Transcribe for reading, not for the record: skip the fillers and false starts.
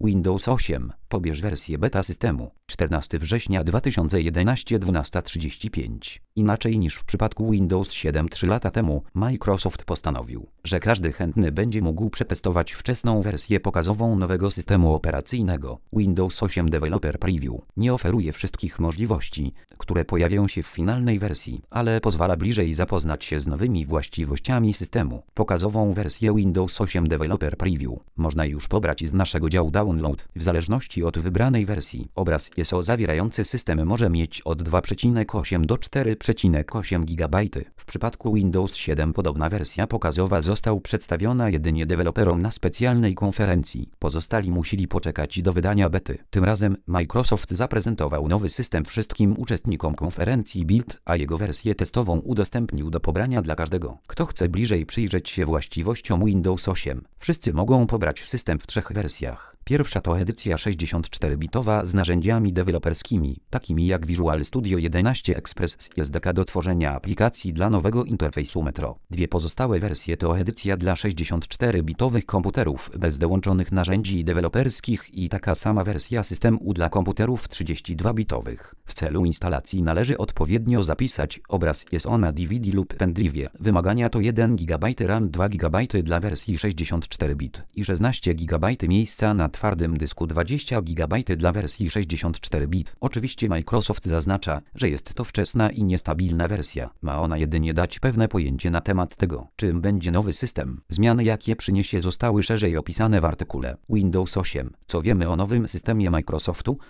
Windows 8. Pobierz wersję beta systemu. 14 września 2011 12:35. Inaczej niż w przypadku Windows 7 3 lata temu, Microsoft postanowił, że każdy chętny będzie mógł przetestować wczesną wersję pokazową nowego systemu operacyjnego. Windows 8 Developer Preview nie oferuje wszystkich możliwości, które pojawią się w finalnej wersji, ale pozwala bliżej zapoznać się z nowymi właściwościami systemu. Pokazową wersję Windows 8 Developer Preview można już pobrać z naszego działu Download. W zależności od wybranej wersji, obraz ISO zawierający system może mieć od 2,8 do 4,8 GB. W przypadku Windows 7 podobna wersja pokazowa została przedstawiona jedynie deweloperom na specjalnej konferencji. Pozostali musieli poczekać do wydania bety. Tym razem Microsoft zaprezentował nowy system wszystkim uczestnikom konferencji Build, a jego wersję testową udostępnił do pobrania dla każdego, kto chce bliżej przyjrzeć się właściwościom Windows 8. Wszyscy mogą pobrać system w 3 wersjach. Pierwsza to edycja 64-bitowa z narzędziami deweloperskimi, takimi jak Visual Studio 11 Express z SDK do tworzenia aplikacji dla nowego interfejsu Metro. Dwie pozostałe wersje to edycja dla 64-bitowych komputerów bez dołączonych narzędzi deweloperskich i taka sama wersja systemu dla komputerów 32-bitowych. W celu instalacji należy odpowiednio zapisać obraz ISO na DVD lub pendrive. Wymagania to 1 GB RAM, 2 GB dla wersji 64-bit i 16 GB miejsca na twardym dysku, 20 GB dla wersji 64-bit. Oczywiście Microsoft zaznacza, że jest to wczesna i niestabilna wersja. Ma ona jedynie dać pewne pojęcie na temat tego, czym będzie nowy system. Zmiany, jakie przyniesie, zostały szerzej opisane w artykule Windows 8. Co wiemy o nowym systemie Microsoftu?